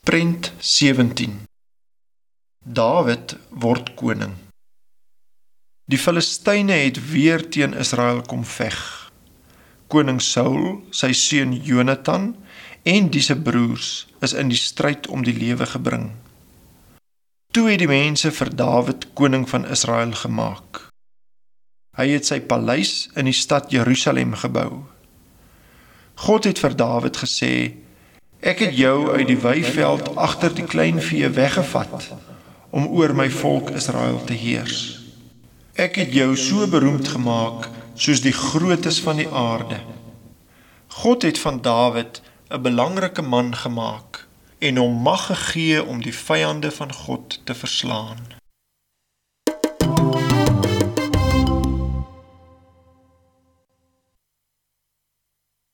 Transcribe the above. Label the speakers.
Speaker 1: Prent 17. Dawid word koning. Die Filistyne het weer teen Israel kom veg. Koning Saul, sy seun Jonathan en die se broers is in die stryd om die lewe gebring. Toe het die mense vir Dawid koning van Israel gemaak. Hy het sy paleis in die stad Jerusalem gebou. God het vir Dawid gesê: "Ek het jou uit die weiveld agter die kleinvee weggevat om oor my volk Israel te heers. Ek het jou so beroemd gemaak soos die grootes van die aarde." God het van Dawid 'n belangrike man gemaak en hom mag gegee om die vyande van God te verslaan.